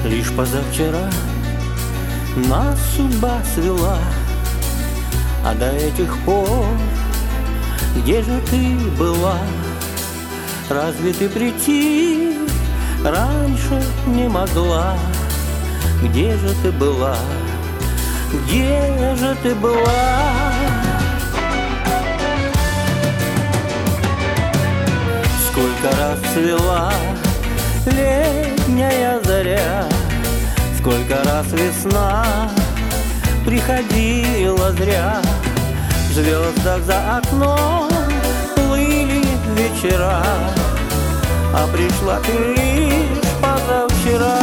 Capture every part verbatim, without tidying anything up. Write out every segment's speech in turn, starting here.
Лишь позавчера нас судьба свела, а до этих пор где же ты была? Разве ты прийти раньше не могла? Где же ты была? Где же ты была? Сколько раз цвела летняя заря, сколько раз весна приходила зря. В звездах за окном плыли вечера, а пришла ты лишь позавчера.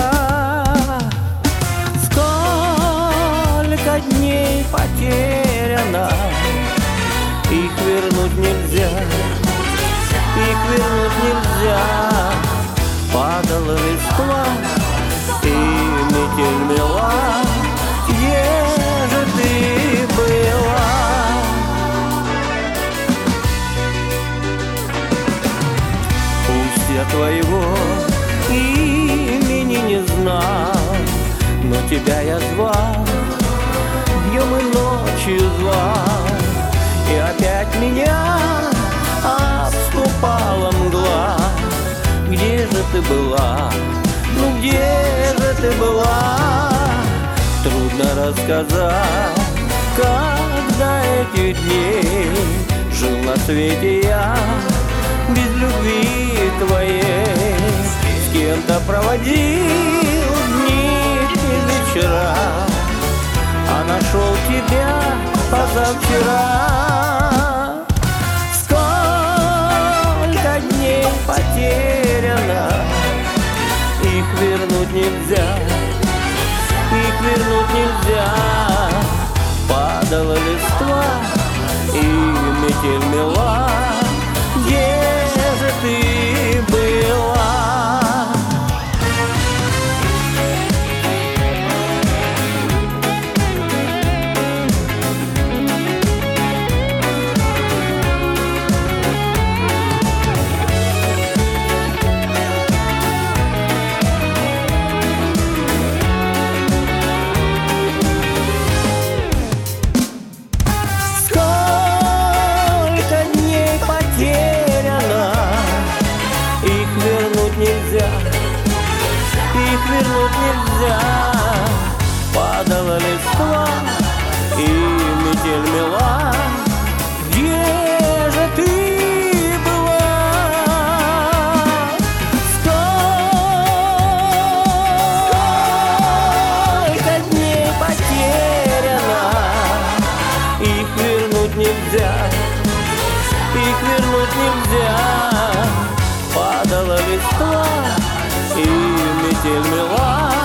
Сколько дней потеряно, их вернуть нельзя, их вернуть нельзя. Падала листва, и метель мела, где же ты была? Пусть я твоего имени не знал, но тебя я звал, днем и ночью звал, и опять меня обступала мгла. Где же ты была? Ну где же ты была? Трудно рассказать, как до этих дней жил на свете я без любви твоей. С кем-то проводил дни и вечера, а нашел тебя позавчера. Сколько дней потеряно, их вернуть нельзя, их вернуть нельзя. Падала листва, и метель мела, где же ты была? Нельзя, их вернуть нельзя. Падала листва, и метель мела, где же ты была? Сколько дней потеряно, их вернуть нельзя, их вернуть нельзя. Падала листва, и метель мела,